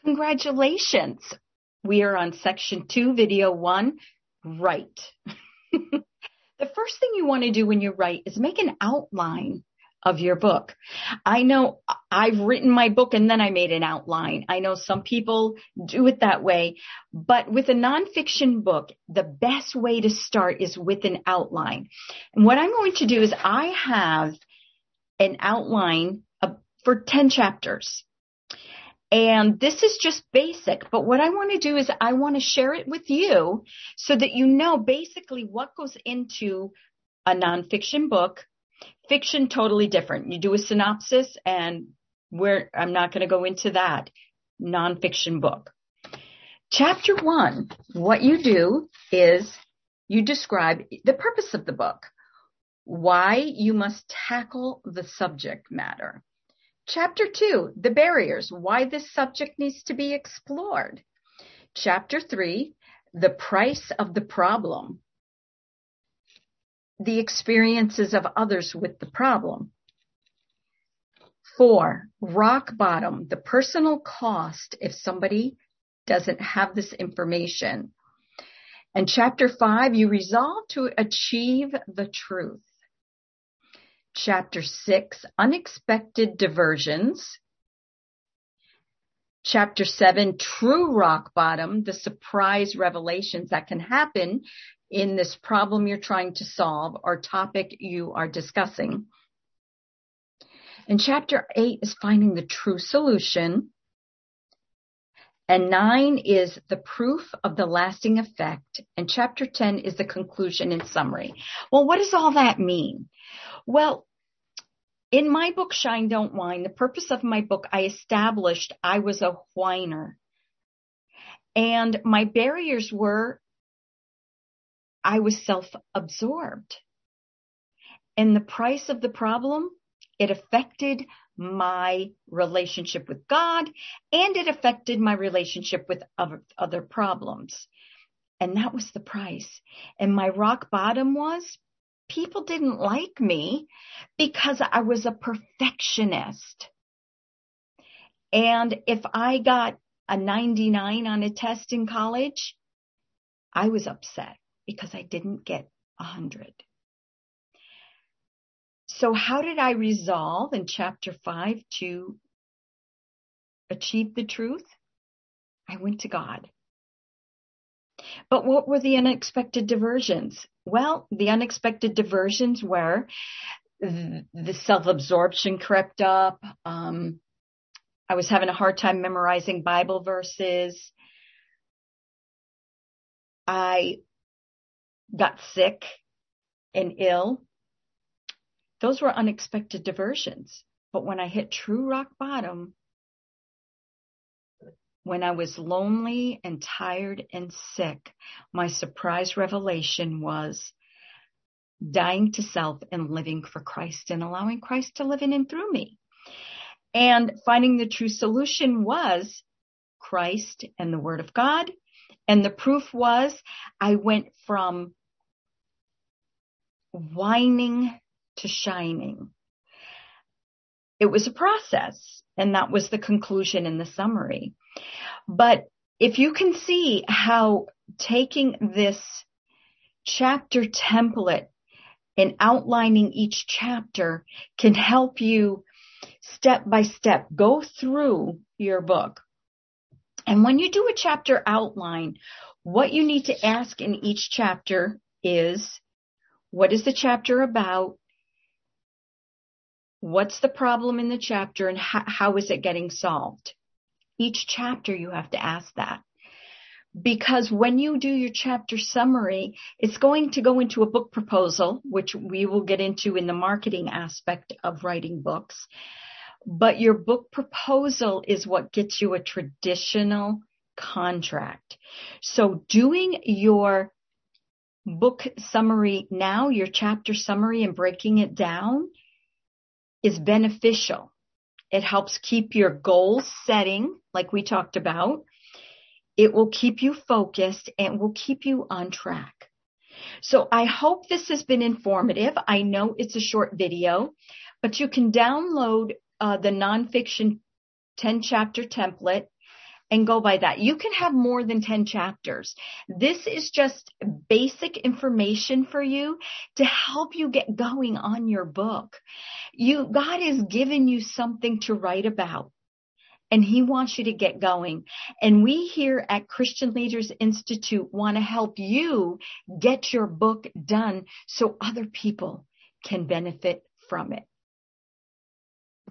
Congratulations. We are on section 2, video 1, write. The first thing you want to do when you write is make an outline of your book. I know I've written my book and then I made an outline. I know some people do it that way, but with a nonfiction book, the best way to start is with an outline. And what I'm going to do is I have an outline for 10 chapters. And this is just basic, but what I want to do is I want to share it with you so that you know basically what goes into a nonfiction book. Fiction, totally different. You do a synopsis and I'm not going to go into that. Nonfiction book. Chapter 1, what you do is you describe the purpose of the book, why you must tackle the subject matter. Chapter 2, the barriers, why this subject needs to be explored. Chapter 3, the price of the problem, the experiences of others with the problem. 4, rock bottom, the personal cost if somebody doesn't have this information. And chapter 5, you resolve to achieve the truth. Chapter 6, unexpected diversions. Chapter 7, true rock bottom, the surprise revelations that can happen in this problem you're trying to solve or topic you are discussing. And chapter 8 is finding the true solution. And 9 is the proof of the lasting effect. And chapter 10 is the conclusion and summary. Well, what does all that mean? Well, in my book, Shine, Don't Whine, the purpose of my book, I established I was a whiner. And my barriers were I was self-absorbed. And the price of the problem, it affected my relationship with God, and it affected my relationship with other problems. And that was the price. And my rock bottom was people didn't like me because I was a perfectionist. And if I got a 99 on a test in college, I was upset because I didn't get 100. So how did I resolve in chapter 5 to achieve the truth? I went to God. But what were the unexpected diversions? Well, the unexpected diversions were the self-absorption crept up. I was having a hard time memorizing Bible verses. I got sick and ill. Those were unexpected diversions. But when I hit true rock bottom, when I was lonely and tired and sick, my surprise revelation was dying to self and living for Christ and allowing Christ to live in and through me. And finding the true solution was Christ and the Word of God. And the proof was I went from whining to shining. It was a process, and that was the conclusion in the summary. But if you can see how taking this chapter template and outlining each chapter can help you step by step go through your book. And when you do a chapter outline, what you need to ask in each chapter is, what is the chapter about? What's the problem in the chapter, and how is it getting solved? Each chapter you have to ask that. Because when you do your chapter summary, it's going to go into a book proposal, which we will get into in the marketing aspect of writing books. But your book proposal is what gets you a traditional contract. So doing your book summary now, your chapter summary, and breaking it down is beneficial. It helps keep your goals setting, like we talked about. It will keep you focused and will keep you on track. So I hope this has been informative. I know it's a short video, but you can download the nonfiction 10-chapter template and go by that. You can have more than 10 chapters. This is just basic information for you to help you get going on your book. God has given you something to write about, and he wants you to get going. And we here at Christian Leaders Institute want to help you get your book done so other people can benefit from it.